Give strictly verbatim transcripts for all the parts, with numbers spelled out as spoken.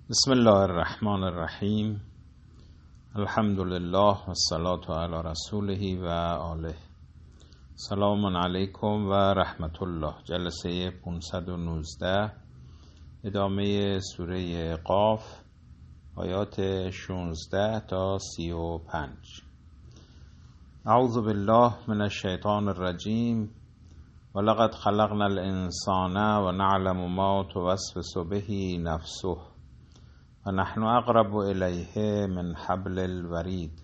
بسم الله الرحمن الرحیم. الحمد لله و الصلاة علی رسوله و آله. سلام علیکم و رحمت الله. جلسه پانصد و نوزده، ادامه سوره قاف، آیات شانزده تا سی و پنج. اعوذ بالله من الشیطان الرجیم. ولقد خلقنا الانسان و نعلم ما توسوس به نفسه و نحن اقرب الیه من حبل الورید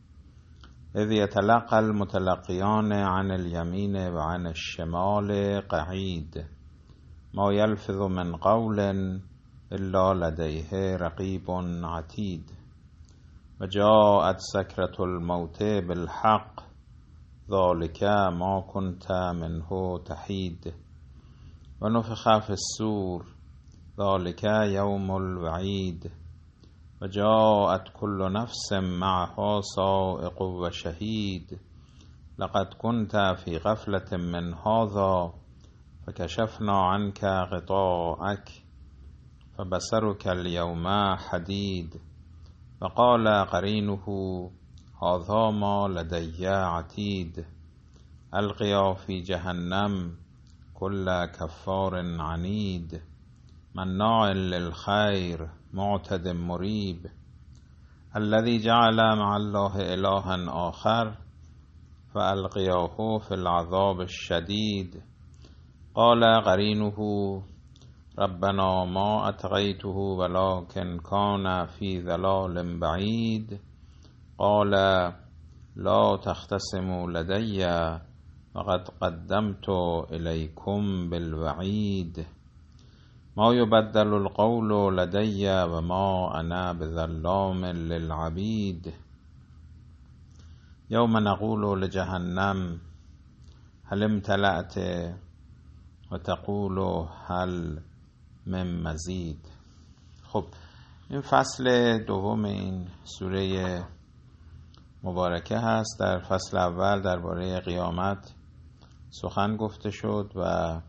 اذ یتلقى المتلقیان عن الیمین و عن الشمال قعید ما یلفظ من قول الا لدیه رقیب عتید و جاءت سکرة الموت بالحق ذلك ما كنت منه تحید و نفخ فی الصور ذلك یوم الوعید و جاءت كل نفس معها سائق و شهید لقد كنت في غفلة من هذا فكشفنا عنك غطاءك فبصرك اليوم حديد وقال قرينه هذا ما لدي عتيد القيا في جهنم كل كفار عنيد مناع للخير معتد مريب الذي جعل مع الله إلها آخر فألقياه في العذاب الشديد قال قرينه ربنا ما أطغيته ولكن كان في ضلال بعيد قال لا تختصموا لدي وقد قدمت إليكم بالوعيد ما يبدل القول لدي وما أنا بظلام للعبيد يوم نقول لجهنم هل امتلأت وتقول هل من مزید. خب، این فصل دوم این سوره مبارکه هست. در فصل اول درباره قیامت سخن گفته شد و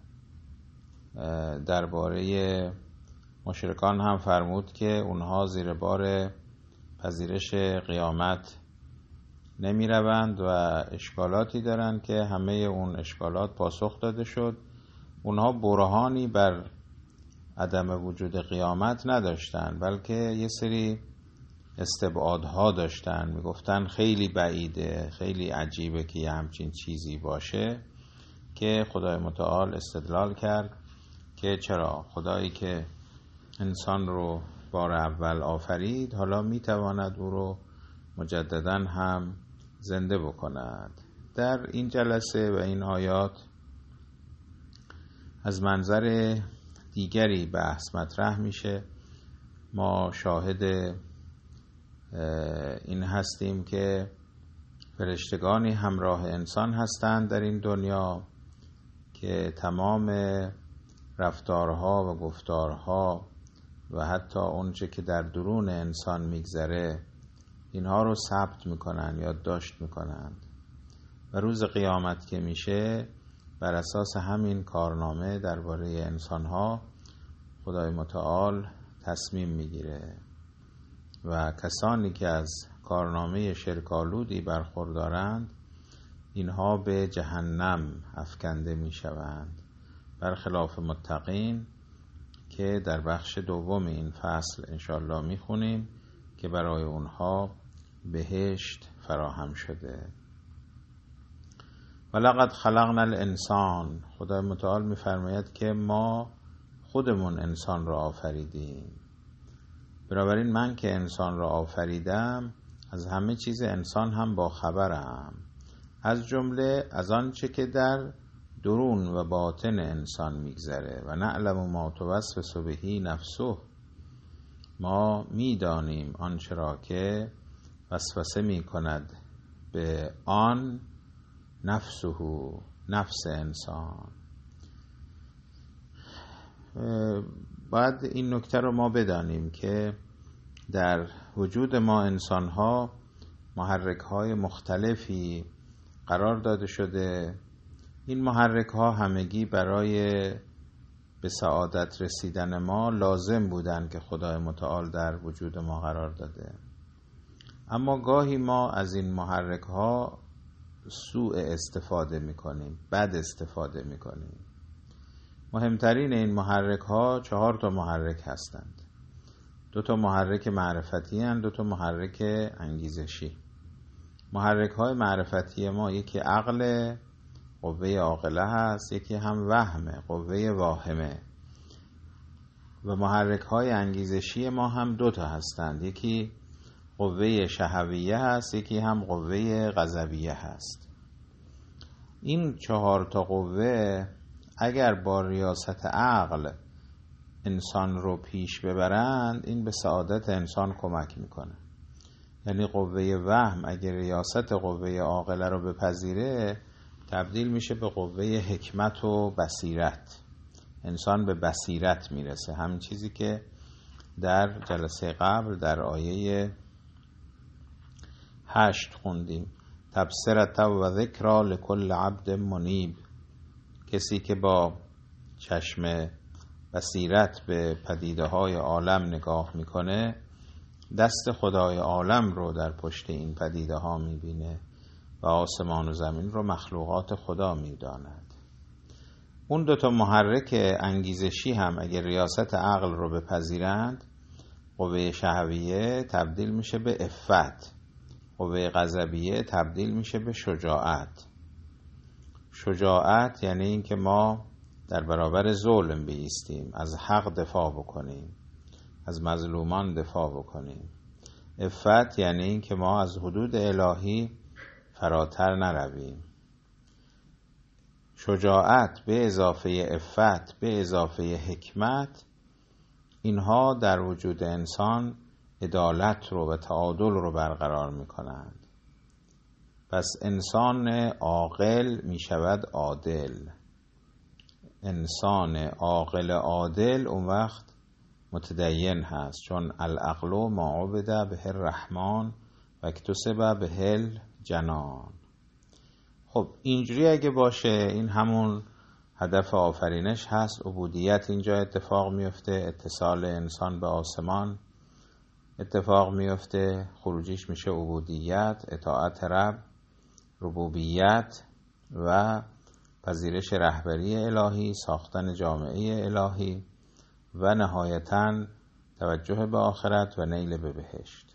درباره مشرکان هم فرمود که اونها زیر بار پذیرش قیامت نمی روند و اشکالاتی دارند که همه اون اشکالات پاسخ داده شد. اونها برهانی بر عدم وجود قیامت نداشتند، بلکه یه سری استبعادها داشتن. میگفتن خیلی بعیده، خیلی عجیبه که یه همچین چیزی باشه، که خدای متعال استدلال کرد که چرا خدایی که انسان رو بار اول آفرید حالا میتواند او رو مجددا هم زنده بکند. در این جلسه و این آیات از منظر دیگری بحث مطرح میشه. ما شاهد این هستیم که فرشتگانی همراه انسان هستند در این دنیا که تمام رفتارها و گفتارها و حتی اونچه که در درون انسان میگذره اینها رو ثبت میکنن، یادداشت میکنن و روز قیامت که میشه بر اساس همین کارنامه درباره انسانها خدای متعال تصمیم میگیره و کسانی که از کارنامه شرک‌آلودی برخوردارند اینها به جهنم افکنده میشوند، برخلاف متقین که در بخش دوم این فصل انشالله میخونیم که برای اونها بهشت فراهم شده. ولقد خلقنا الانسان، خدای متعال میفرماید که ما خودمون انسان را آفریدیم. بنابراین من که انسان را آفریدم از همه چیز انسان هم با خبرم، از جمله از آنچه که در درون و باطن انسان میگذره. و نعلم ما توسوس به نفسه، ما میدانیم آنچه را که وسوسه میکند به آن نفسه، نفس انسان. باید این نکته رو ما بدانیم که در وجود ما انسان‌ها محرک‌های مختلفی قرار داده شده. این محرک‌ها همگی برای به سعادت رسیدن ما لازم بودن که خدای متعال در وجود ما قرار داده. اما گاهی ما از این محرک ها سوء استفاده میکنیم، بد استفاده میکنیم. مهمترین این محرک ها چهار تا محرک هستند. دو تا محرک معرفتی هستند، دو تا محرک انگیزشی. محرک های معرفتی ما یکی عقل، قوه عاقله هست، یکی هم وهمه، قوه واهمه. و محرک های انگیزشی ما هم دو تا هستند، یکی قوه شهویه هست، یکی هم قوه غضبیه هست. این چهار تا قوه اگر با ریاست عقل انسان رو پیش ببرند، این به سعادت انسان کمک میکنه. یعنی قوه وهم اگر ریاست قوه عاقله رو بپذیره، تبدیل میشه به قوه حکمت و بصیرت. انسان به بصیرت میرسه، همین چیزی که در جلسه قبل در آیه هشت خوندیم. تبصرة و ذکرى لکل عبد منیب. کسی که با چشم بصیرت به پدیده های عالم نگاه میکنه، دست خدای عالم رو در پشت این پدیده ها میبینه و آسمان و زمین رو مخلوقات خدا میداند. اون دوتا محرک انگیزشی هم اگر ریاست عقل رو بپذیرند، قوه شهویه تبدیل میشه به عفت، قوه غضبیه تبدیل میشه به شجاعت. شجاعت یعنی این که ما در برابر ظلم بایستیم، از حق دفاع بکنیم، از مظلومان دفاع بکنیم. عفت یعنی این که ما از حدود الهی فراتر نرویم. شجاعت به اضافه عفت به اضافه حکمت، اینها در وجود انسان عدالت رو و تعادل رو برقرار می کنند. پس انسان عاقل می شود عادل. انسان عاقل عادل اون وقت متدین هست، چون العقل ما عبد به الرحمن و اکتسب به الجنان. خب اینجوری اگه باشه، این همون هدف آفرینش هست. عبودیت اینجا اتفاق میفته، اتصال انسان به آسمان اتفاق میفته، خروجیش میشه عبودیت، اطاعت رب، ربوبیت و پذیرش رهبری الهی، ساختن جامعه الهی و نهایتاً توجه به آخرت و نیل به بهشت.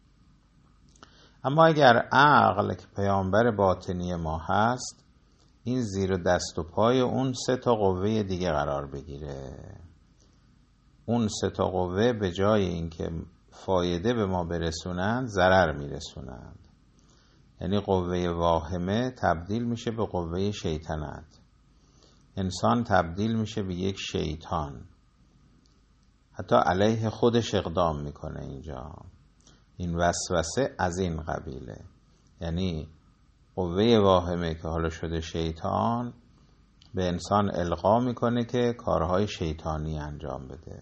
اما اگر عقل که پیامبر باطنی ما هست، این زیر دست و پای اون سه تا قوه دیگه قرار بگیره، اون سه تا قوه به جای اینکه فایده به ما برسونند، ضرر میرسونند. یعنی قوه واهمه تبدیل میشه به قوه شیطنت. انسان تبدیل میشه به یک شیطان، حتی علیه خودش اقدام میکنه. اینجا این وسوسه از این قبیله. یعنی قوه واهمه که حالا شده شیطان، به انسان القا میکنه که کارهای شیطانی انجام بده.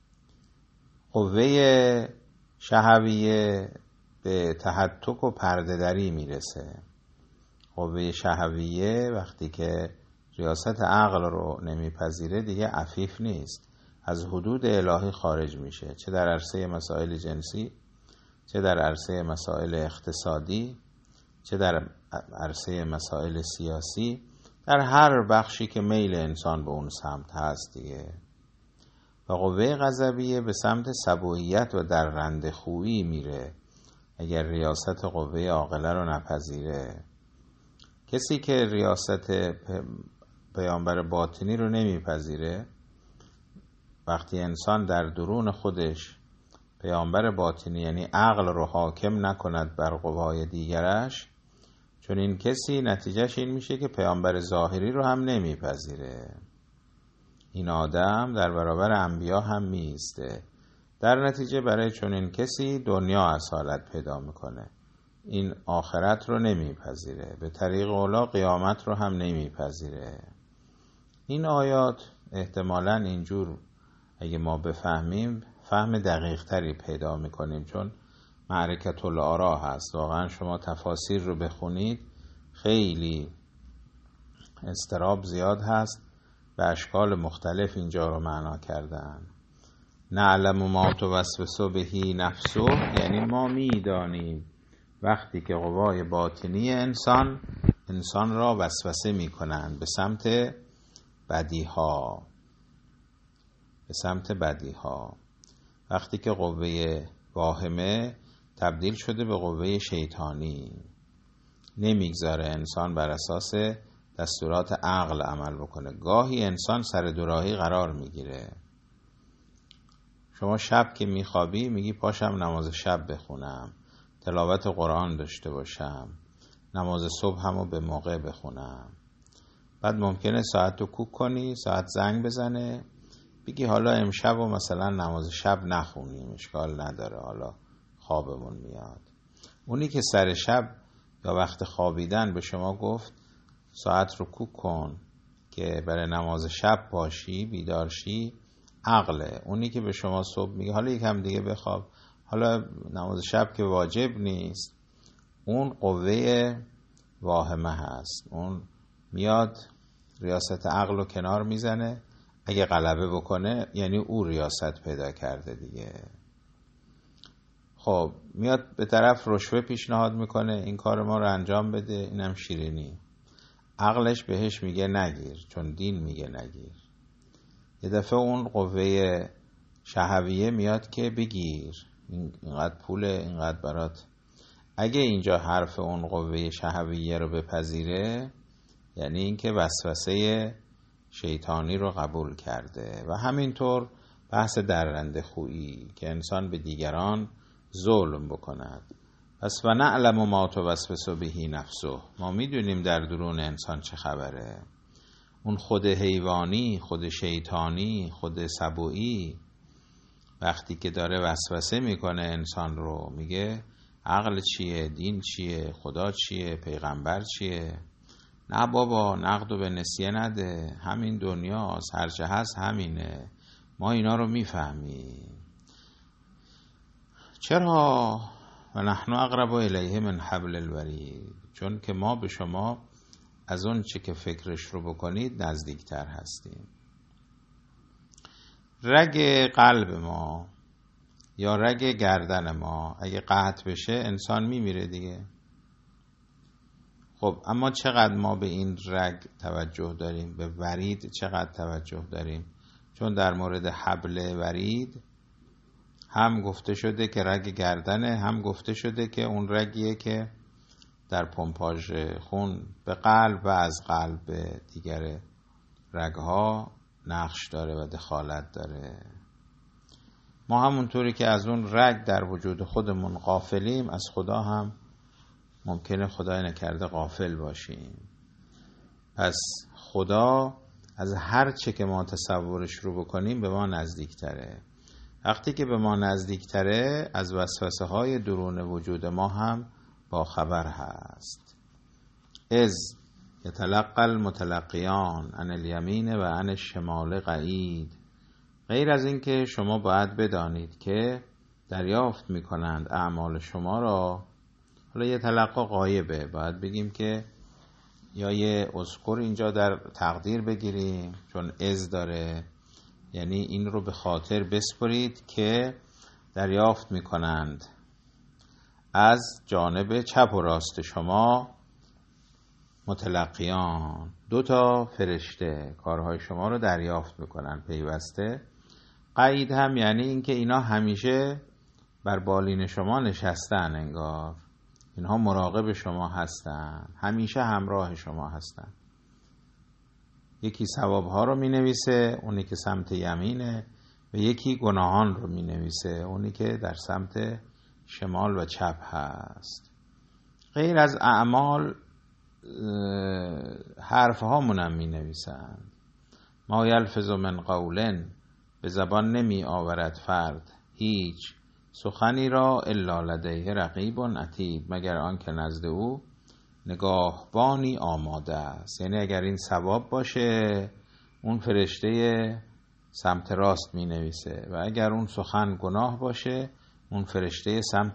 قوه شهویه به تهتک و پرده‌دری میرسه. قوه شهویه وقتی که ریاست عقل رو نمیپذیره، دیگه عفیف نیست، از حدود الهی خارج میشه، چه در عرصه مسائل جنسی، چه در عرصه مسائل اقتصادی، چه در عرصه مسائل سیاسی، در هر بخشی که میل انسان به اون سمت هست دیگه. و قوه غضبیه به سمت سبوییت و در رند خویی میره اگر ریاست قوه عاقله رو نپذیره. کسی که ریاست پیامبر باطنی رو نمیپذیره، وقتی انسان در درون خودش پیامبر باطنی یعنی عقل رو حاکم نکند بر قوای دیگرش، چون این کسی نتیجهش این میشه که پیامبر ظاهری رو هم نمیپذیره. این آدم در برابر انبیا هم میسته. در نتیجه برای چون این کسی دنیا اصالت پیدا میکنه، این آخرت رو نمیپذیره، به طریق اولا قیامت رو هم نمیپذیره. این آیات احتمالاً اینجور اگه ما بفهمیم، فهم دقیق تری پیدا میکنیم، چون معرکة الآرا هست. واقعا شما تفاسیر رو بخونید، خیلی اضطراب زیاد هست به اشکال مختلف اینجا رو معنا کردن. نعلم ما توسوس به نفسه، یعنی ما میدانیم وقتی که قوای باطنی انسان انسان را وسوسه میکنند به سمت بدیها، به سمت بدیها. وقتی که قوه واهمه تبدیل شده به قوه شیطانی، نمیگذاره انسان بر اساس دستورات عقل عمل بکنه. گاهی انسان سر دوراهی قرار میگیره. شما شب که میخوابی میگی پاشم نماز شب بخونم، تلاوت قرآن داشته باشم، نماز صبح همو به موقع بخونم. بعد ممکنه ساعت رو کوک کنی، ساعت زنگ بزنه، بگی حالا امشب و مثلا نماز شب نخونیم، اشکال نداره، حالا خوابمون میاد. اونی که سر شب یا وقت خوابیدن به شما گفت ساعت رو کوک کن که برای نماز شب پاشی بیدارشی، عقله. اونی که به شما صبح میگه حالا یکم دیگه بخواب، حالا نماز شب که واجب نیست، اون قوه واهمه هست. اون میاد ریاست عقل رو کنار میزنه، اگه غلبه بکنه یعنی او ریاست پیدا کرده دیگه. خب میاد به طرف رشوه پیشنهاد میکنه، این کار ما رو انجام بده، اینم شیرینی. عقلش بهش میگه نگیر، چون دین میگه نگیر. یه دفعه اون قوه شهویه میاد که بگیر، اینقدر پوله، اینقدر برات. اگه اینجا حرف اون قوه شهویه رو بپذیره یعنی اینکه وسوسه شیطانی رو قبول کرده. و همینطور بحث درنده خویی که انسان به دیگران ظلم بکند. پس و نعلم ما توسوس به نفسه، ما میدونیم در درون انسان چه خبره. اون خود حیوانی، خود شیطانی، خود سبویی وقتی که داره وسوسه میکنه انسان رو، میگه عقل چیه، دین چیه، خدا چیه، پیغمبر چیه؟ نه بابا، نقد و به نسیه نده، همین دنیاست، هرچه هست همینه، ما اینا رو میفهمیم. چرا؟ و نحن اقرب الیه من حبل الورید، چون که ما به شما از اون چه که فکرش رو بکنید نزدیکتر هستیم. رگ قلب ما یا رگ گردن ما اگه قطع بشه انسان میمیره دیگه. خب اما چقدر ما به این رگ توجه داریم، به ورید چقدر توجه داریم؟ چون در مورد حبل ورید هم گفته شده که رگ گردنه، هم گفته شده که اون رگیه که در پمپاژ خون به قلب و از قلب به دیگر رگها نقش داره و دخالت داره. ما همونطوری که از اون رگ در وجود خودمون غافلیم، از خدا هم ممکنه خدای نکرده غافل باشیم. پس خدا از هر چه که ما تصورش رو بکنیم به ما نزدیکتره. وقتی که به ما نزدیکتره از وسوسه های درون وجود ما هم با خبر هست. از یتلقى المتلقیان عن الیمین و عن الشمال قعید. غیر از این که شما باید بدانید که دریافت میکنند اعمال شما را. حالا یه تلقا غایبه، باید بگیم که یا یه اذکر اینجا در تقدیر بگیریم چون از داره، یعنی این رو به خاطر بسپرید که دریافت میکنند از جانب چپ و راست شما متلقیان، دو تا فرشته کارهای شما رو دریافت میکنن پیوسته. قید هم یعنی اینکه اینا همیشه بر بالین شما نشستن، انگار اینها مراقب شما هستن، همیشه همراه شما هستن. یکی ثوابها رو می نویسه، اونی که سمت یمینه، و یکی گناهان رو می نویسه، اونی که در سمت شمال و چپ هست. غیر از اعمال حرف هامون هم می نویسن. ما یلفظ من قول، به زبان نمی آورد فرد هیچ سخنی را الا لدیه رقیب عتید، مگر آن که نزد او نگاهبانی آماده است. یعنی اگر این ثواب باشه اون فرشته سمت راست می نویسه و اگر اون سخن گناه باشه اون فرشته سمت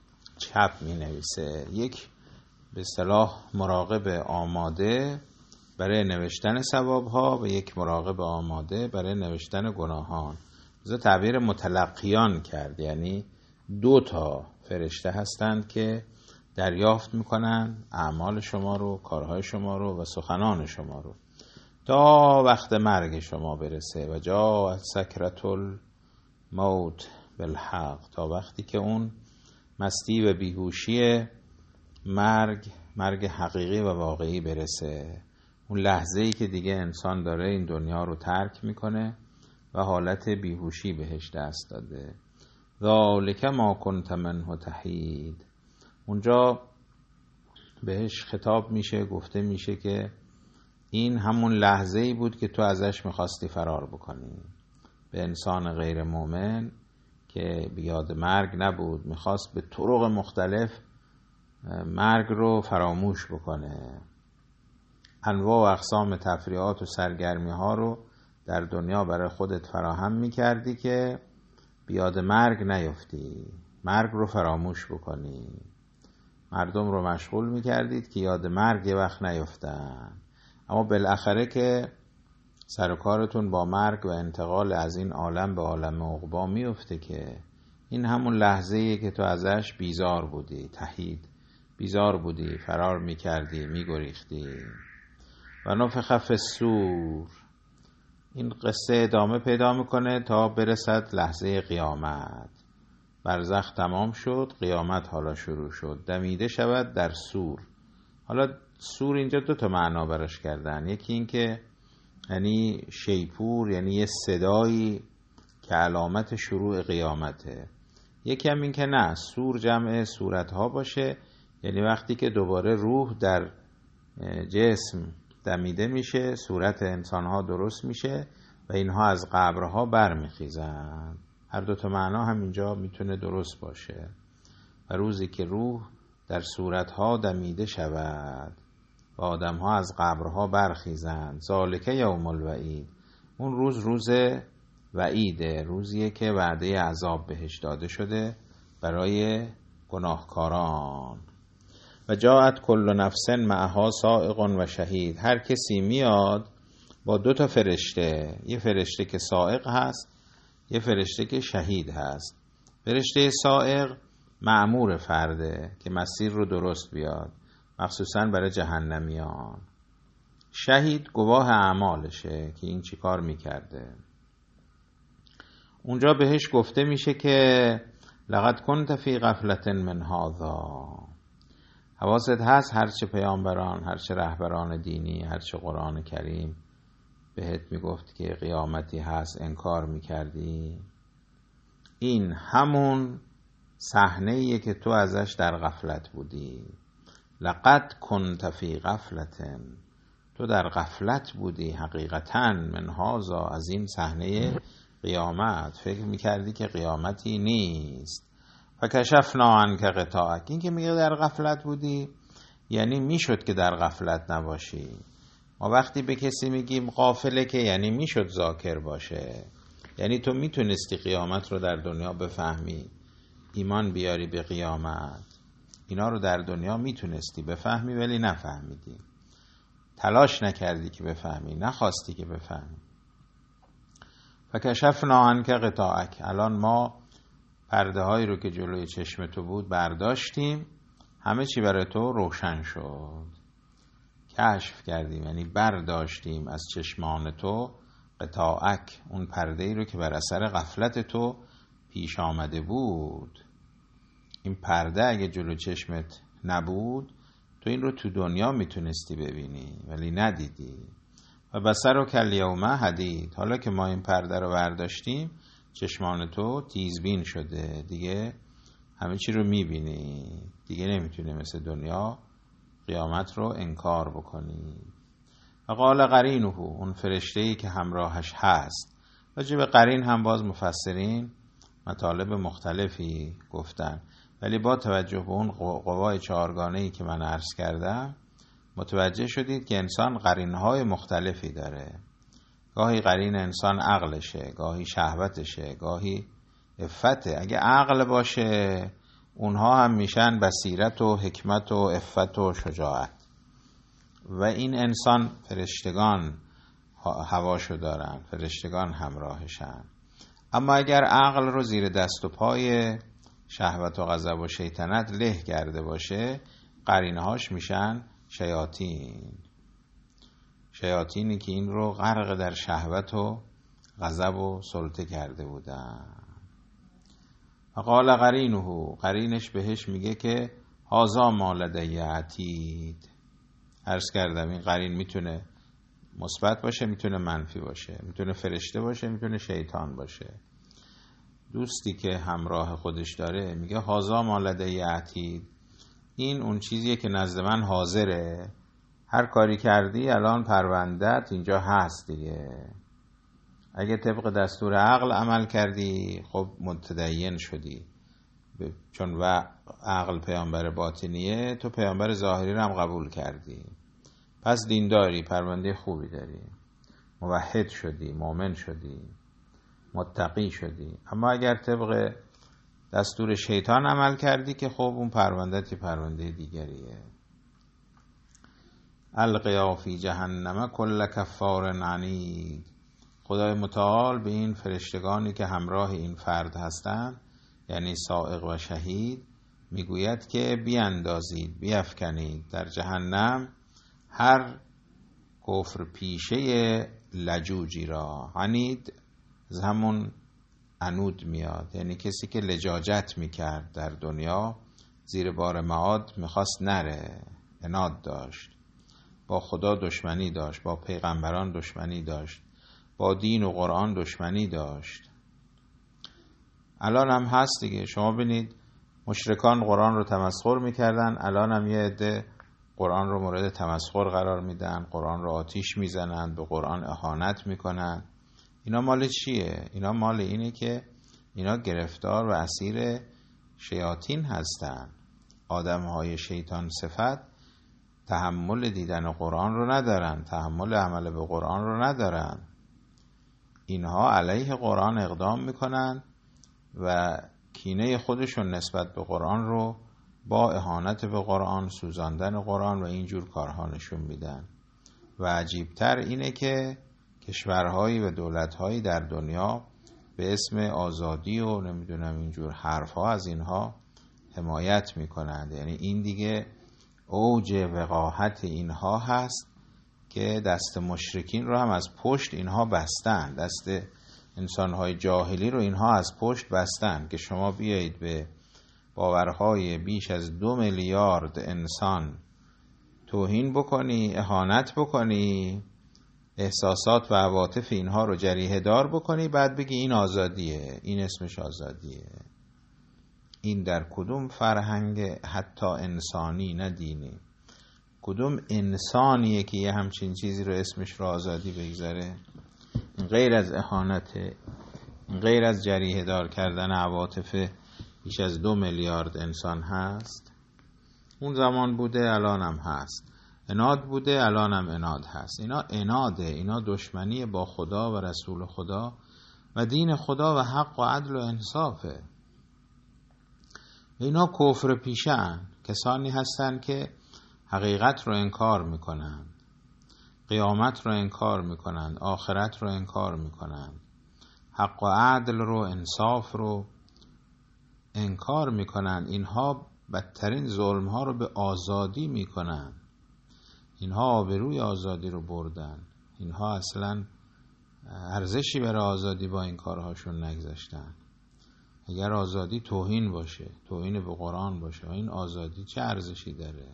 چپ می نویسه. یک به اصطلاح مراقب آماده برای نوشتن ثوابها و یک مراقب آماده برای نوشتن گناهان. بذار تعبیر متلقیان کرد، یعنی دو تا فرشته هستند که دریافت میکنن اعمال شما رو، کارهای شما رو و سخنان شما رو تا وقت مرگ شما برسه. و جاءت سکرة الموت بالحق، تا وقتی که اون مستی و بیهوشی مرگ مرگ حقیقی و واقعی برسه، اون لحظه‌ای که دیگه انسان داره این دنیا رو ترک میکنه و حالت بیهوشی بهش دست داده. ذالک ما کنت منه تحید، اونجا بهش خطاب میشه، گفته میشه که این همون لحظه‌ای بود که تو ازش میخواستی فرار بکنی. به انسان غیر مؤمن که بیاد مرگ نبود، میخواست به طرق مختلف مرگ رو فراموش بکنه. انواع و اقسام تفریحات و سرگرمی ها رو در دنیا برای خودت فراهم میکردی که بیاد مرگ نیفتی، مرگ رو فراموش بکنی. مردم رو مشغول میکردید که یاد مرگ یه وقت نیفتن، اما بالاخره که سر و کارتون با مرگ و انتقال از این عالم به عالم عقبی میفته که این همون لحظه‌ایه که تو ازش بیزار بودی، تحید بیزار بودی، فرار میکردی، میگریختی. و نفخ فی الصور، این قصه ادامه پیدا میکنه تا برسد لحظه قیامت. برزخ تمام شد، قیامت حالا شروع شد. دمیده شود در صور. حالا صور اینجا دو تا معنا براش کردن، یکی این که یعنی شیپور، یعنی یه صدایی که علامت شروع قیامته. یکی هم این که نه، صور جمع صورتها باشه، یعنی وقتی که دوباره روح در جسم دمیده میشه، صورت انسانها درست میشه و اینها از قبرها برمیخیزن. هر دو تا معنا هم اینجا میتونه درست باشه. و روزی که روح در صورتها دمیده شود و آدمها از قبرها برخیزند. ذالک یوم الوعید، اون روز روز وعیده، روزیه که وعده عذاب بهش داده شده برای گناهکاران. و جاءت کل نفس معها سائق و شهید، هر کسی میاد با دو تا فرشته، یه فرشته که سائق هست، یه فرشته که شهید هست. فرشته سائق مأمور فرده که مسیر رو درست بیاد، مخصوصا برای جهنمیان. شهید گواه اعمالشه که این چی کار میکرده. اونجا بهش گفته میشه که لقد کنت فی غفلة من هذا، حواست هست هرچه پیامبران، هرچه رهبران دینی، هرچه قرآن کریم بهت میگفت که قیامتی هست انکار میکردی. این همون صحنه‌ایه که تو ازش در غفلت بودی. لقد کنت فی غفلة، تو در غفلت بودی حقیقتاً من هذا، از این صحنه قیامت. فکر میکردی که قیامتی نیست. فکشفنا عنک غطاءک، این که میگه در غفلت بودی یعنی میشد که در غفلت نباشی. ما وقتی به کسی میگیم غافله که یعنی میشد ذاکر باشه، یعنی تو میتونستی قیامت رو در دنیا بفهمی، ایمان بیاری به قیامت، اینا رو در دنیا میتونستی بفهمی ولی نفهمیدی، تلاش نکردی که بفهمی، نخواستی که بفهمی. فکشفنا عنک غطاءک، الان ما پرده هایی رو که جلوی چشم تو بود برداشتیم، همه چی برای تو روشن شد. کشف کردیم یعنی برداشتیم از چشمان تو غطاءک، اون پرده ای رو که بر اثر غفلت تو پیش آمده بود. این پرده اگه جلو چشمت نبود تو این رو تو دنیا میتونستی ببینی ولی ندیدی. و بصرک الیوم حدید، حالا که ما این پرده رو برداشتیم چشمان تو تیزبین شده، دیگه همه چی رو میبینی، دیگه نمیتونی مثل دنیا قیامت رو انکار بکنی. و قال قرینه، اون فرشته‌ای که همراهش هست. راجع به قرین هم باز مفسرین مطالب مختلفی گفتن، ولی با توجه به اون قوای چهارگانه‌ای که من عرض کردم متوجه شدید که انسان قرینهای مختلفی داره. گاهی قرین انسان عقلشه، گاهی شهوتشه، گاهی عفته. اگه عقل باشه اونها هم میشن بصیرت و حکمت و عفت و شجاعت. و این انسان فرشتگان هواشو دارن، فرشتگان همراهشن. اما اگر عقل رو زیر دست و پای شهوت و غضب و شیطنت له کرده باشه، قرینهاش میشن شیاطین، شیاطینی که این رو غرق در شهوت و غضب و سلطه کرده بودن. و قال قرینه، قرینش بهش میگه که هذا ما لدی عتید. عرض کردم این قرین میتونه مثبت باشه، میتونه منفی باشه، میتونه فرشته باشه، میتونه شیطان باشه. دوستی که همراه خودش داره میگه هذا ما لدی عتید، این اون چیزیه که نزد من حاضره، هر کاری کردی الان پرونده‌ت اینجا هست دیگه. اگه طبق دستور عقل عمل کردی خب متدین شدی، چون و عقل پیامبر باطنیه، تو پیامبر ظاهری رو هم قبول کردی، پس دینداری، پرونده خوبی داری، موحد شدی، مؤمن شدی، متقی شدی. اما اگر طبق دستور شیطان عمل کردی که خب اون پرونده‌تی پرونده دیگریه. القیا فی جهنم کل کفار عنید. خدای متعال به این فرشتگانی که همراه این فرد هستند، یعنی سائق و شهید، میگوید که بیاندازید، بیفکنید در جهنم هر کفر پیشه لجوجی را. عنید از همون عنود میاد، یعنی کسی که لجاجت میکرد در دنیا، زیر بار معاد میخواست نره، عناد داشت، با خدا دشمنی داشت، با پیغمبران دشمنی داشت، با دین و قرآن دشمنی داشت. الان هم هست دیگه. شما ببینید مشرکان قرآن رو تمسخر میکردن، الان هم یه عده قرآن رو مورد تمسخر قرار میدن، قرآن رو آتیش میزنن، به قرآن اهانت میکنن. اینا مال چیه؟ اینا مال اینه که اینا گرفتار و اسیر شیاطین هستن. آدمهای شیطان صفت تحمل دیدن قرآن رو ندارن، تحمل عمل به قرآن رو ندارن. اینها علیه قرآن اقدام میکنن و کینه خودشون نسبت به قرآن رو با اهانت به قرآن، سوزاندن قرآن و اینجور کارها نشون میدن. و عجیبتر اینه که کشورهایی و دولتهایی در دنیا به اسم آزادی و نمیدونم اینجور حرفها از اینها حمایت میکنند. یعنی این دیگه اوج وقاحت اینها هست که دست مشرکین رو هم از پشت اینها بستن، دست انسانهای جاهلی رو اینها از پشت بستن که شما بیایید به باورهای بیش از دو میلیارد انسان توهین بکنی، اهانت بکنی، احساسات و عواطف اینها رو جریحه دار بکنی، بعد بگی این آزادیه، این اسمش آزادیه. این در کدوم فرهنگ حتی انسانی نه دینی، کدوم انسانیه که یه همچین چیزی رو اسمش رو آزادی بگذاره؟ غیر از اهانته، غیر از جریحه دار کردن عواطف بیش از دو میلیارد انسان هست. اون زمان بوده، الان هم هست. عناد بوده، الان هم عناد هست. اینا عناده، اینا دشمنی با خدا و رسول خدا و دین خدا و حق و عدل و انصافه. اینا کفر پیشن، کسانی هستن که حقیقت رو انکار میکنن، قیامت رو انکار میکنن، آخرت رو انکار میکنن، حق و عدل رو، انصاف رو انکار میکنن. اینها بدترین ظلم ها رو به آزادی میکنن. اینها آبروی آزادی رو بردن. اینها اصلا ارزشی برای آزادی با این کارهاشون نگذاشتن. اگر آزادی توهین باشه، توهین به قرآن باشه، این آزادی چه ارزشی داره؟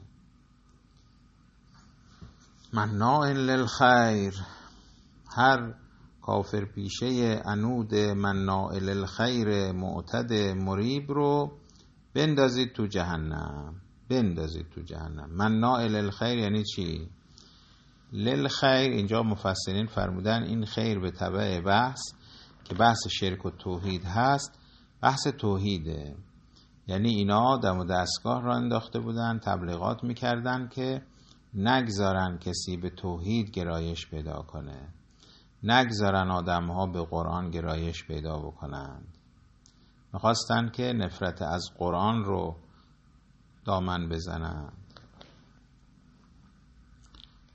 مناع للخیر، هر کافر پیشه عنود مناع للخیر معتد مریب رو بندازید تو جهنم، بندازید تو جهنم. مناع للخیر یعنی چی؟ للخیر اینجا مفسرین فرمودن این خیر به تبع بحث که بحث شرک و توحید هست، بحث توحیده. یعنی اینا دم و دستگاه را انداخته بودن، تبلیغات میکردن که نگذارن کسی به توحید گرایش پیدا کنه، نگذارن آدم ها به قرآن گرایش پیدا بکنند. میخواستن که نفرت از قرآن رو دامن بزنند.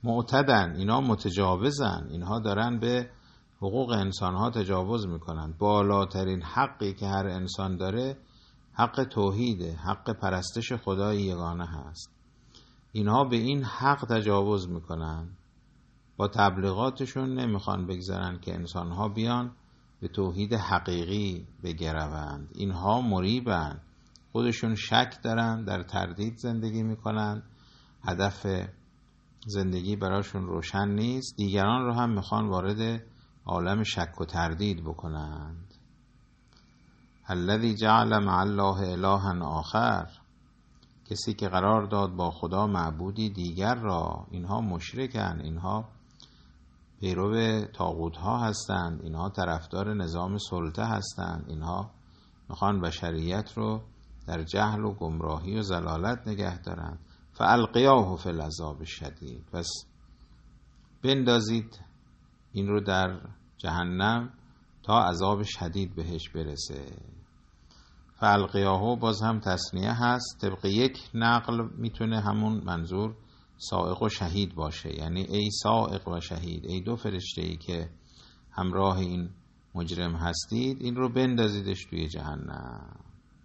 معتدن، اینا متجاوزن، اینها دارن به حقوق انسانها تجاوز میکنن. بالاترین حقی که هر انسان داره حق توحیده، حق پرستش خدای یگانه هست. اینها به این حق تجاوز میکنن، با تبلیغاتشون نمیخوان بگذارن که انسانها بیان به توحید حقیقی بگروند. اینها مریبن، خودشون شک دارن، در تردید زندگی میکنن، هدف زندگی براشون روشن نیست، دیگران رو هم میخوان وارد عالم شک و تردید بکنند. الذی جعل مع الله الها آخر، کسی که قرار داد با خدا معبودی دیگر را. اینها مشرکن، اینها پیرو طاغوت ها هستند، اینها طرفدار نظام سلطه هستند، اینها میخوان بشریت رو در جهل و گمراهی و ضلالت نگه دارن. فالقیاه فی العذاب الشدید، پس بندازید این رو در جهنم تا عذاب شدید بهش برسه. فالقیاه باز هم تثنیه هست، طبق یک نقل میتونه همون منظور سائق و شهید باشه، یعنی ای سائق و شهید، ای دو فرشته ای که همراه این مجرم هستید، این رو بندازیدش توی جهنم.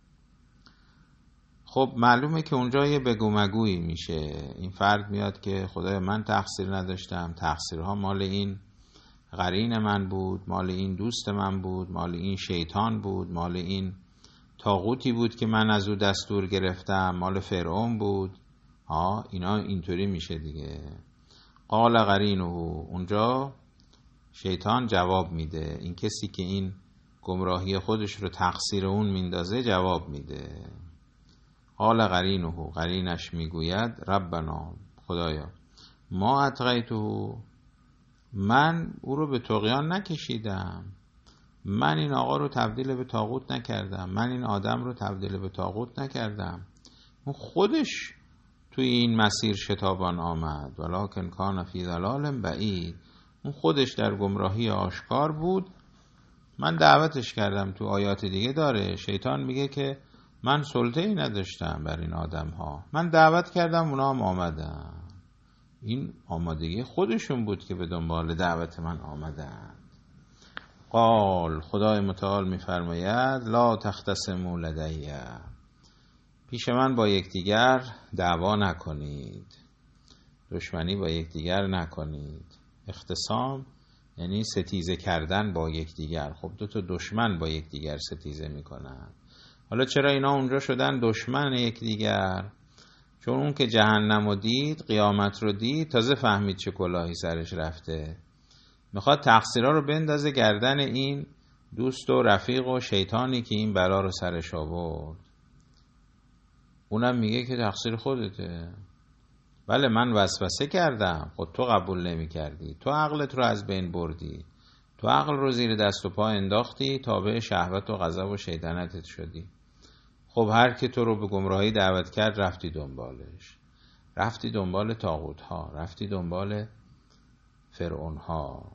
خب معلومه که اونجا یه بگو مگویی میشه. این فرد میاد که خدای من تقصیر نداشتم، تقصیرها مال این قرین من بود، مال این دوست من بود، مال این شیطان بود، مال این طاغوتی بود که من از او دستور گرفتم، مال فرعون بود. ها اینا اینطوری میشه دیگه. قال قرینه، اونجا شیطان جواب میده، این کسی که این گمراهی خودش رو تقصیر اون میندازه جواب میده. قال قرینه، قرینش میگوید ربنا، خدایا ما اطغیته، من او رو به طغیان نکشیدم، من این آقا رو تبدیل به طاغوت نکردم، من این آدم رو تبدیل به طاغوت نکردم، اون خودش توی این مسیر شتابان آمد. ولکن کان فی ضلال بعید، اون خودش در گمراهی آشکار بود، من دعوتش کردم. تو آیات دیگه داره شیطان میگه که من سلطه ای نداشتم بر این آدم ها، من دعوت کردم اونا هم آمدن. این آمادگی خودشون بود که به دنبال دعوت من آمدن. قال، خدای متعال میفرماید لا تختصموا لدی، پیش من با یکدیگر دعوا نکنید، دشمنی با یکدیگر نکنید. اختصام یعنی ستیزه کردن با یکدیگر. خب دو تا دشمن با یکدیگر ستیزه میکنن. حالا چرا اینا اونجا شدن دشمن یکدیگر؟ چون اون که جهنم رو دید، قیامت رو دید، تازه فهمید چه کلاهی سرش رفته. میخواد تقصیرها رو بندازه گردن این دوست و رفیق و شیطانی که این بلا رو سرش آورد. اونم میگه که تقصیر خودته. بله من وسوسه کردم، خود تو قبول نمی کردی، تو عقلت رو از بین بردی، تو عقل رو زیر دست و پا انداختی، تابع شهوت و غضب و شیطنتت شدی. خب هر که تو رو به گمراهی دعوت کرد رفتی دنبالش، رفتی دنبال طاغوت ها، رفتی دنبال فرعون ها.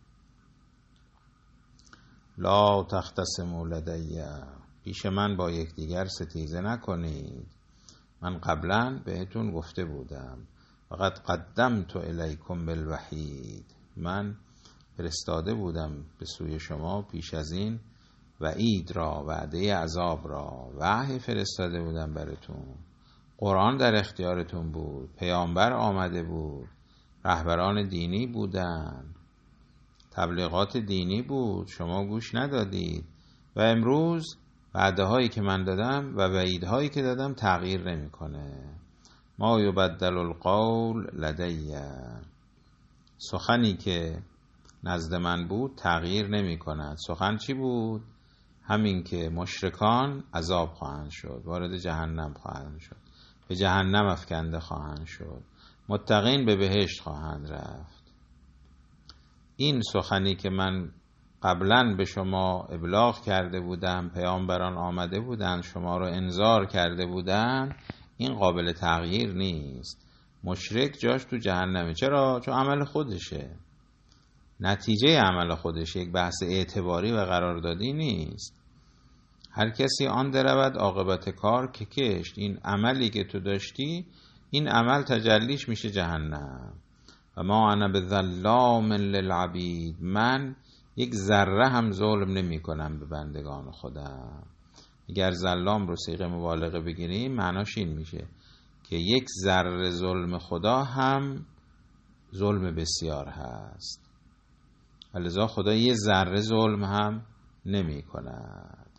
لا تختصموا لدی، پیش من با یکدیگر ستیزه نکنید، من قبلا بهتون گفته بودم. فقط قدمت الیکم بالوحید، من فرستاده بودم به سوی شما پیش از این وعید را، وعده عذاب را، وحی فرستاده بودم براتون. قرآن در اختیارتون بود، پیامبر آمده بود، رهبران دینی بودن، تبلیغات دینی بود، شما گوش ندادید. و امروز وعده هایی که من دادم و وعید هایی که دادم تغییر نمیکنه. ما یبدل القول لدی، سخنی که نزد من بود تغییر نمی کند. سخن چی بود؟ همین که مشرکان عذاب خواهند شد، وارد جهنم خواهند شد، به جهنم افکنده خواهند شد، متقین به بهشت خواهند رفت. این سخنی که من قبلا به شما ابلاغ کرده بودم، پیامبران آمده بودند شما رو انذار کرده بودند، این قابل تغییر نیست. مشرک جاش تو جهنمه. چرا؟ چون عمل خودشه، نتیجه عمل خودشه، یک بحث اعتباری و قراردادی نیست. هر کسی آن درود عاقبت کار که کشت. این عملی که تو داشتی، این عمل تجلیش میشه جهنم. و ما انا بظلام للعبید، من یک ذره هم ظلم نمی کنم به بندگان خودم. اگر ظلام رو صیغه مبالغه بگیریم معناش این میشه که یک ذره ظلم خدا هم ظلم بسیار هست، لذا خدا یه ذره ظلم هم نمی کند.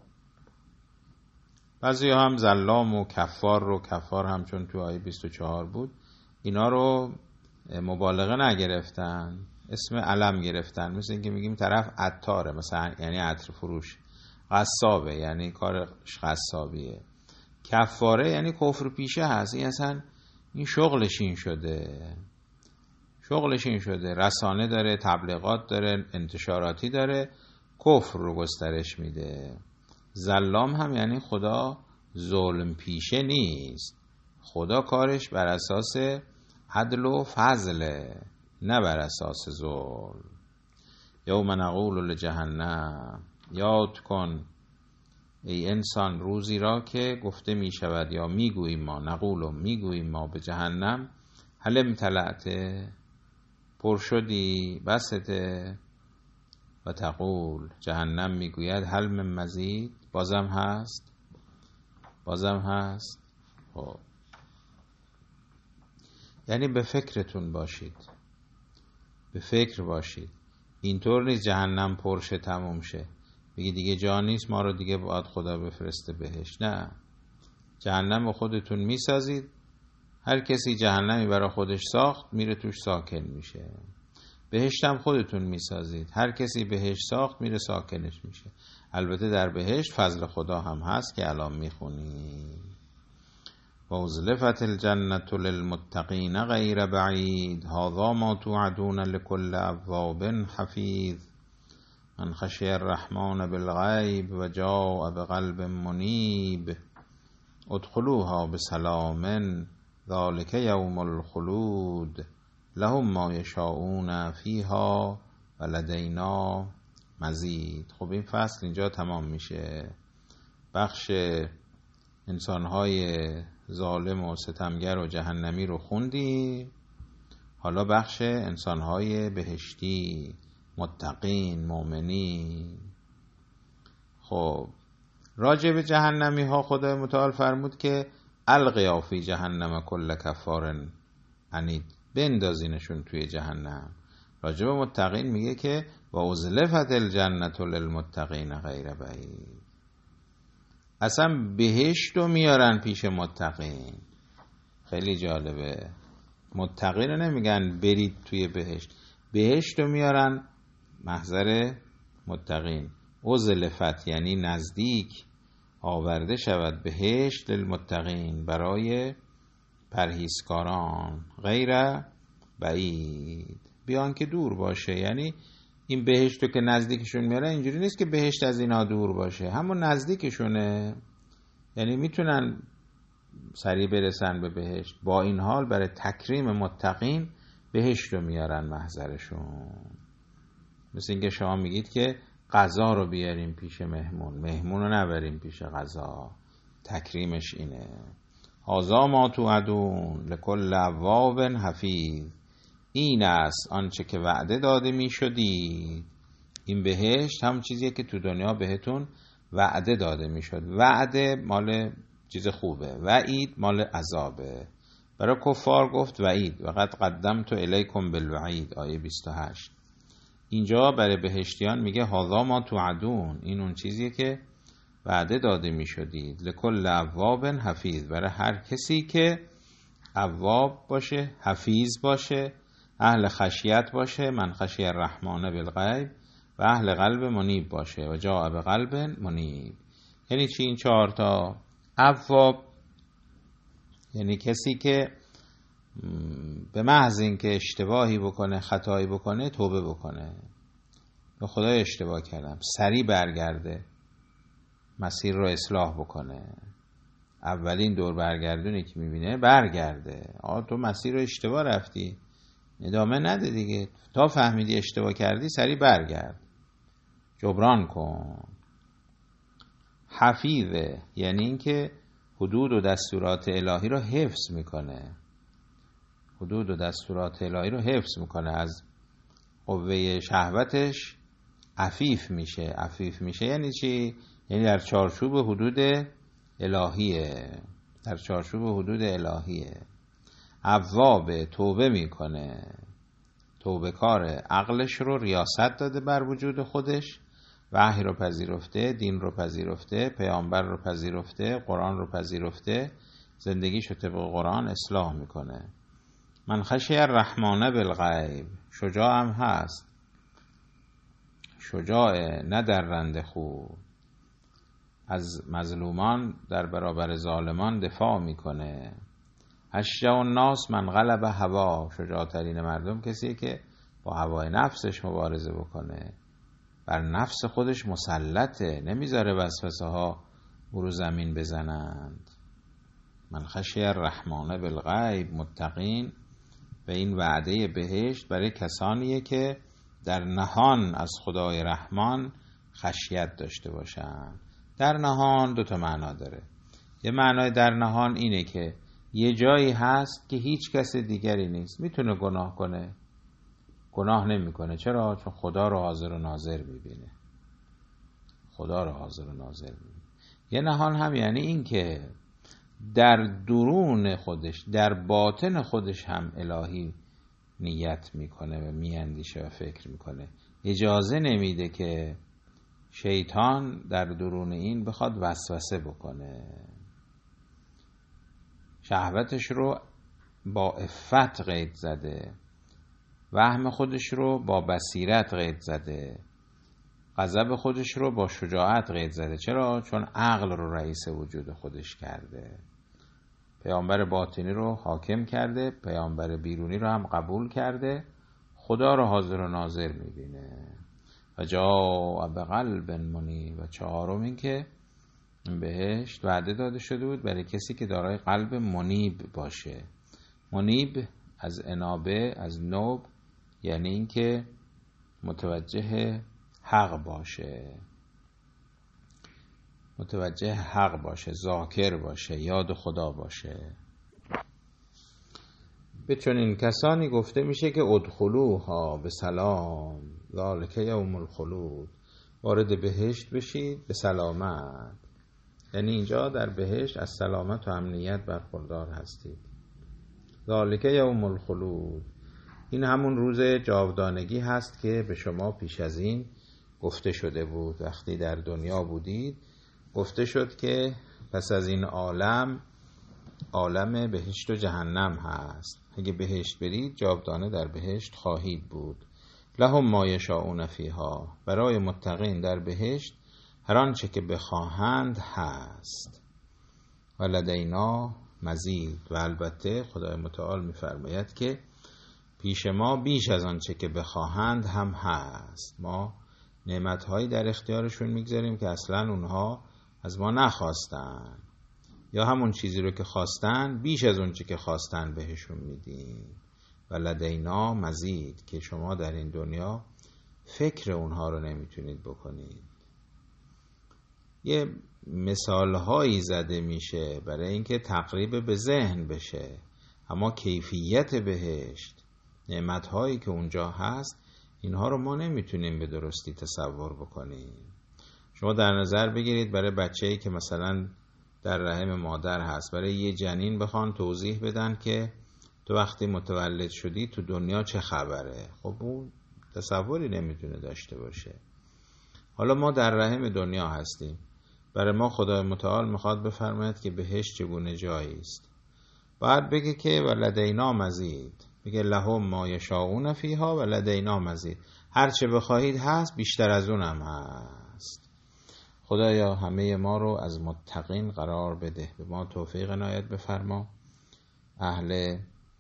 بعضی هم ظلام و کفار رو، کفار هم چون تو آیه بیست و چهار بود اینا رو مبالغه نگرفتن، اسم علم گرفتن، مثل اینکه میگیم طرف عطاره، مثلا یعنی عطر فروش، قصابه یعنی کارش قصابیه، کفاره یعنی کفر پیشه هست، این اصلا این شغلش این شده، شغلش این شده، رسانه داره، تبلیغات داره، انتشاراتی داره، کفر رو گسترش میده. ظلام هم یعنی خدا ظلم پیشه نیست، خدا کارش بر اساس عدل و فضله، نه بر اساس ظلم. یوم نقول لجهنم، یاد کن ای انسان روزی را که گفته می شود یا می گوییم ما، نقول می گوییم ما به جهنم، هل امتلعته، پر شدی، بسته، و تقول جهنم می گوید هل من مزید، بازم هست، بازم هست. خب یعنی به فکرتون باشید، به فکر باشید، اینطور نیست جهنم پرشه تموم شه بگی دیگه جا نیست ما رو دیگه باید خدا بفرسته بهش، نه، جهنم رو خودتون میسازید، هر کسی جهنمی برای خودش ساخت میره توش ساکن میشه. بهشت هم خودتون میسازید، هر کسی بهشت ساخت میره ساکنش میشه. البته در بهشت فضل خدا هم هست که الان میخونی. و ازلفت الجنة للمتقین غیر بعید، هذا ما توعدون لكل اواب حفیظ، من خشی الرحمن بالغیب و جاء بقلب منیب، ادخلوها بسلام ذلك یوم الخلود، لهم ما یشاءون فیها و لدینا مزید. خب این فصل اینجا تمام میشه. بخش انسانهای ظالم و ستمگر و جهنمی رو خوندی، حالا بخش انسانهای بهشتی، متقین، مؤمنین. خب راجع به جهنمی ها خدای متعال فرمود که القیا فی جهنم کل کفار عنید، بندازینشون توی جهنم. راجع به متقین میگه که و ازلفت الجنة للمتقین غیر بعید، اصلا بهشت رو میارن پیش متقین. خیلی جالبه، متقین رو نمیگن برید توی بهشت، بهشت رو میارن محضر متقین. ازلفت یعنی نزدیک آورده شود بهشت للمتقین، برای پرهیزکاران، غیر بعید، بیان که دور باشه. یعنی این بهشت رو که نزدیکشون میاره اینجوری نیست که بهشت از اینا دور باشه، همون نزدیکشونه، یعنی میتونن سریع برسن به بهشت. با این حال برای تکریم متقین بهشت رو میارن محضرشون. مثل اینکه شما میگید که غذا رو بیاریم پیش مهمون، مهمون رو نبریم پیش غذا، تکریمش اینه. هذا ما توعدون لکل اواب حفیظ، این است آنچه که وعده داده می شدید. این بهشت هم چیزیه که تو دنیا بهتون وعده داده می شد. وعده مال چیز خوبه، وعید مال عذابه. برای کفار گفت وعید، وقد قدمت الیکم بالوعید، آیه بیست و هشت. اینجا برای بهشتیان میگه هذا ما توعدون، این اون چیزیه که وعده داده می شدید. لکل اواب حفیظ، برای هر کسی که اواب باشه، حفیظ باشه، اهل خشیت باشه، من خشی الرحمن بالغیب، و اهل قلب منیب باشه، و جاء بقلب منیب. یعنی چی این چهار تا؟ اواب یعنی کسی که به محض اینکه اشتباهی بکنه، خطایی بکنه، توبه بکنه، به خدای اشتباه کردم، سریع برگرده، مسیر رو اصلاح بکنه. اولین دور برگردونی که میبینه برگرده، آه تو مسیر رو اشتباه رفتی، ادامه نده دیگه، تا فهمیدی اشتباه کردی سریع برگرد، جبران کن. حفیظه یعنی اینکه حدود و دستورات الهی رو حفظ میکنه. حدود و دستورات الهی رو حفظ میکنه، از قوه شهوتش عفیف میشه. عفیف میشه یعنی چی؟ یعنی در چارچوب حدود الهیه، در چارچوب حدود الهیه. اواب، توبه میکنه، توبه کاره، عقلش رو ریاست داده بر وجود خودش، وحی رو پذیرفته، دین رو پذیرفته، پیامبر رو پذیرفته، قرآن رو پذیرفته، زندگیش رو طبق قرآن اصلاح میکنه. من خشی الرحمن بالغیب، شجاع هم هست، شجاع نه درنده خوب، از مظلومان در برابر ظالمان دفاع میکنه. اشجع الناس من غلب هوا، شجاع ترین مردم کسیه که با هوای نفسش مبارزه بکنه، بر نفس خودش مسلطه، نمیذاره وسوسه ها او رو زمین بزنند. من خشی الرحمن بالغیب، متقین و این وعده بهشت برای کسانیه که در نهان از خدای رحمان خشیت داشته باشن. در نهان دو تا معنا داره. یه معنای در نهان اینه که یه جایی هست که هیچ کس دیگری نیست، میتونه گناه کنه، گناه نمیکنه. چرا؟ چون خدا رو حاضر و ناظر میبینه، خدا رو حاضر و ناظر میبینه. یه نهان هم یعنی این که در درون خودش، در باطن خودش هم الهی نیت میکنه و میاندیشه و فکر میکنه. اجازه نمیده که شیطان در درون این بخواد وسوسه بکنه. شهوتش رو با عفت قید زده، وهم خودش رو با بصیرت قید زده، غضب خودش رو با شجاعت قید زده. چرا؟ چون عقل رو رئیس وجود خودش کرده، پیامبر باطنی رو حاکم کرده، پیامبر بیرونی رو هم قبول کرده، خدا رو حاضر و ناظر میبینه. و جاء بقلب منیب، و چهارم این که بهشت وعده داده شده بود برای کسی که دارای قلب منیب باشه. منیب از انابه، از نوب، یعنی این که متوجه حق باشه، متوجه حق باشه، ذاکر باشه، یاد خدا باشه. به چنین کسانی گفته میشه که ادخلوها به سلام، ذالک یوم الخلود، وارد بهشت بشید به سلامت. یعنی اینجا در بهشت از سلامت و امنیت برخوردار هستید. ذالک یوم الخلود، این همون روز جاودانگی هست که به شما پیش از این گفته شده بود. وقتی در دنیا بودید گفته شد که پس از این عالم عالم بهشت و جهنم هست. اگه بهشت برید جاودانه در بهشت خواهید بود. لهم ما یشاءون فیها، برای متقین در بهشت هر آنچه که بخواهند هست. و لدینا مزید، و البته خدای متعال میفرماید که پیش ما بیش از آنچه که بخواهند هم هست. ما نعمت‌هایی در اختیارشون میگذاریم که اصلا اونها از ما نخواستن، یا همون چیزی رو که خواستن بیش از اون چی که خواستن بهشون میدیم. و لدینا مزید، که شما در این دنیا فکر اونها رو نمیتونید بکنید. یه مثالهایی زده میشه برای اینکه تقریب به ذهن بشه، اما کیفیت بهشت، نعمتهایی که اونجا هست، اینها رو ما نمیتونیم به درستی تصور بکنیم. شما در نظر بگیرید برای بچه‌ای که مثلا در رحم مادر هست، برای یه جنین بخوان توضیح بدن که تو وقتی متولد شدی تو دنیا چه خبره، خب اون تصوری نمیتونه داشته باشه. حالا ما در رحم دنیا هستیم، برای ما خدای متعال میخواد بفرماید که بهشت چگونه جایی است. بعد بگه که ولدینا مزید، بگه لهم ما یشاءون فیها ولدینا مزید، هر چه بخواهید هست، بیشتر از اونم هست. خدایا همه ما رو از متقین قرار بده، به ما توفیق عنایت بفرما، اهل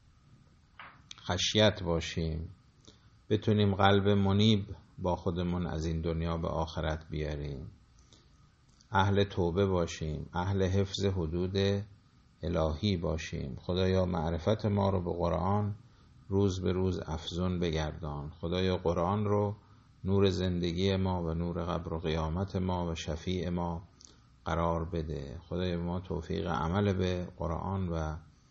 خشیت باشیم، بتونیم قلب منیب با خودمون از این دنیا به آخرت بیاریم، اهل توبه باشیم، اهل حفظ حدود الهی باشیم. خدایا معرفت ما رو به قرآن روز به روز افزون بگردان. خدایا قرآن رو نور زندگی ما و نور قبر و قیامت ما و شفیع ما قرار بده. خدایا ما توفیق عمل به قرآن و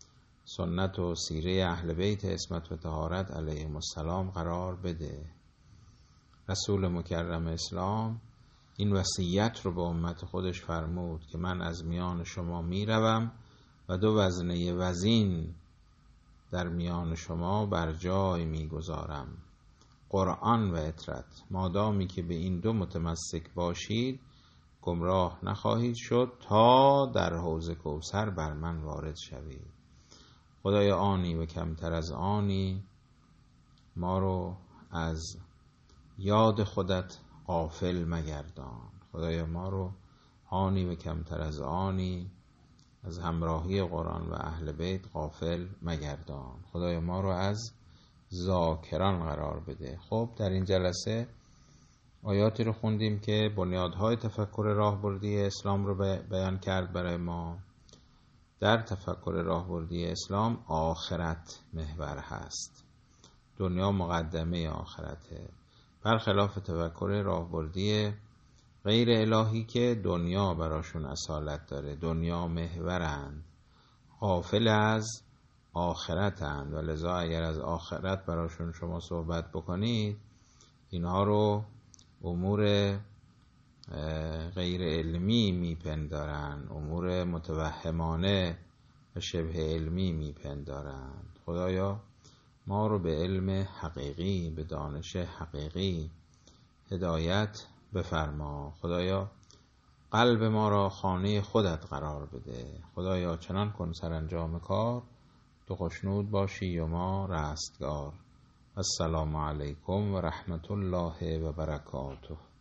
سنت و سیره اهل بیت عصمت و طهارت علیهم السلام قرار بده. رسول مکرم اسلام این وصیت رو به امت خودش فرمود که من از میان شما میروم و دو وزنه وزین در میان شما بر جای میگذارم، قرآن و اطرت. مادامی که به این دو متمسک باشید گمراه نخواهید شد تا در حوض کوثر بر من وارد شوید. خدای آنی و کمتر از آنی ما رو از یاد خودت غافل مگردان. خدایا ما رو آنی و کمتر از آنی از همراهی قرآن و اهل بیت غافل مگردان. خدایا ما رو از ذاکران قرار بده. خب در این جلسه آیاتی رو خوندیم که بنیادهای تفکر راهبردی اسلام رو بیان کرد برای ما. در تفکر راهبردی اسلام آخرت محور هست، دنیا مقدمه آخرته، برخلاف تفکر راهبردی غیر الهی که دنیا براشون اصالت داره، دنیا محورند، غافل از آخرتند و لذا اگر از آخرت براشون شما صحبت بکنید اینها رو امور غیر علمی میپندارن، امور متوهمانه و شبه علمی میپندارند. خدایا ما رو به علم حقیقی، به دانش حقیقی هدایت بفرما. خدایا قلب ما را خانه خودت قرار بده. خدایا چنان کن سرانجام کار تو خوشنود باشی و ما رستگار. السلام علیکم و رحمت الله و برکاته.